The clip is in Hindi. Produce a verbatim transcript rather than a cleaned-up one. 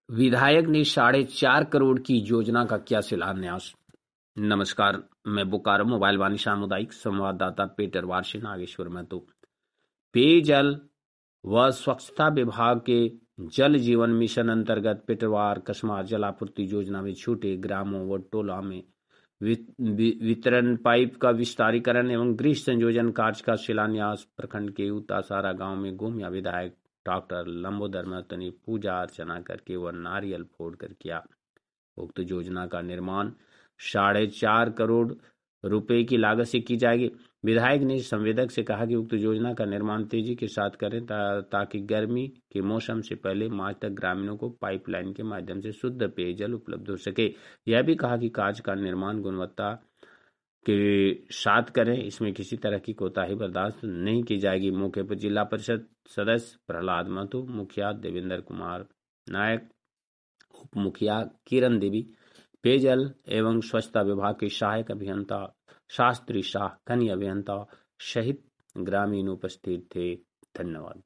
विधायक ने साढ़े चार करोड़ की योजना का किया शिलान्यास। नमस्कार, मैं बोकारो मोबाइल वाणी सामुदायिक संवाददाता पेटरवार से नागेश्वर महतो। पेयजल व स्वच्छता विभाग के जल जीवन मिशन अंतर्गत पेटरवार कस्मार जलापूर्ति योजना में छूटे ग्रामों व टोला में वितरण पाइप का विस्तारीकरण एवं गृह संयोजन कार्य का शिलान्यास प्रखंड के उतासारा गांव में गोमिया विधायक डॉक्टर लंबोदर महतो ने पूजा अर्चना करके व नारियल फोड़कर किया। उक्त योजना का निर्माण साढ़े चार करोड़ रुपए की लागत से की जाएगी। विधायक ने संवेदक से कहा कि उक्त योजना का निर्माण तेजी के साथ करें ता, ताकि गर्मी के मौसम से पहले मार्च तक ग्रामीणों को पाइपलाइन के माध्यम से शुद्ध पेयजल उपलब्ध हो सके। यह भी कहा कि कार्य का निर्माण गुणवत्ता के साथ करें, इसमें किसी तरह की कोताही बर्दाश्त नहीं की जाएगी। मौके पर जिला परिषद सदस्य प्रहलाद महतो, मुखिया देवेंद्र कुमार नायक, उप मुखिया किरण देवी, पेयजल एवं स्वच्छता विभाग के सहायक अभियंता शास्त्री शाह, खनि अभियंता सहित ग्रामीण उपस्थित थे। धन्यवाद।